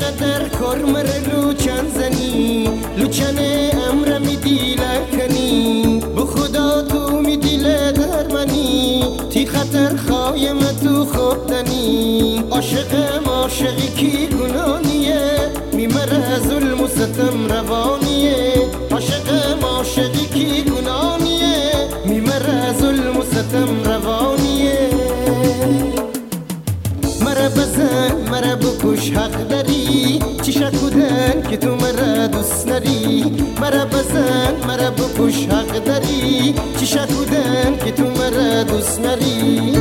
چقدر کرمر لوچن زنی لوچن امر میدی لکنی به خدا تو میدی لدر منی تی خطر خایم تو خودنی عاشقم عاشقی کی گنانیه میمره ظلم و ستم روانیه عاشقم عاشقی کی گنانیه میمره ظلم و ستم روانیه مرا بزن مرا بکش حق داری چی شکودن که تو مرا دوست نری مرا بزن مرا بکش حق داری چی شکودن که تو مرا دوست نری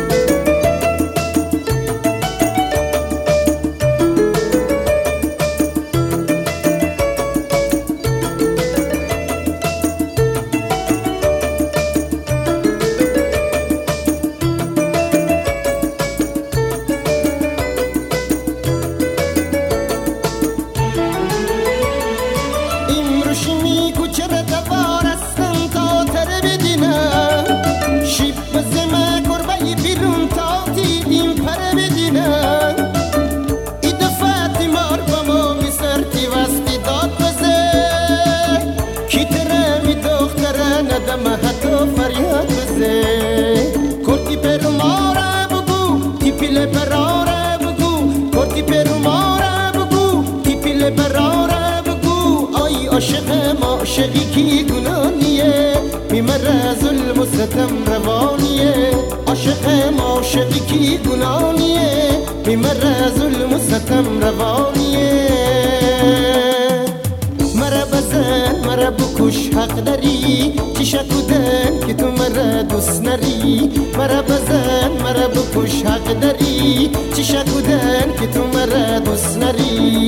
چرا دوار استم تا تر بدینم شیب بزمه کربه بیرون تا دیدیم پر بدینم ای دفعتی مار بما می سرتی وستی داد بزه کی تره می دختره ندمه حتی فریاد بزه کرتی پر ماره بگو تی پیل براره بگو کرتی پر ماره بگو تی پیل براره عاشقم عاشقی کی گنانیه میمره ظلم و ستم روانیه عاشقم عاشقی کی گنانیه میمره ظلم و ستم روانیه مرا بزن مرا بکش حق داری چی شکودن که تو مرا دوست نری مرا بزن مرا بکش حق داری چی شکودن که تو مرا دوست نری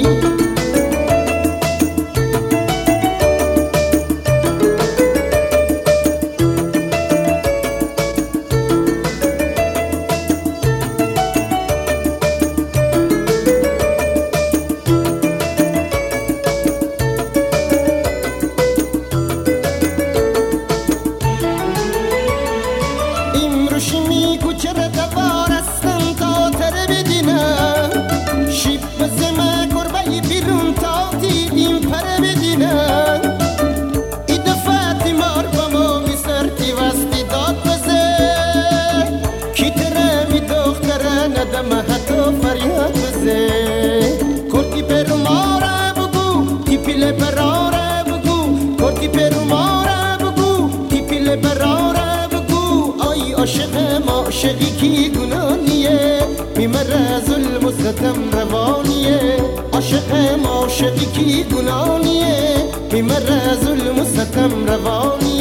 چرا دوار استم تا تر بدینم شیب بزمه کربه بیرون تا دیدیم پر بدینم ای دفعتی مار بما می سرتی وستی داد بزه کی تره می دختره ندمه حتی فریاد بزه کرتی پر ماره بگو تی پیل براره بگو کرتی پر ماره بگو تی پیل براره عاشقم عاشقی کی گنانیه میمره ظلم و ستم روانیه عاشقم عاشقی کی گنانیه میمره ظلم و ستم روانیه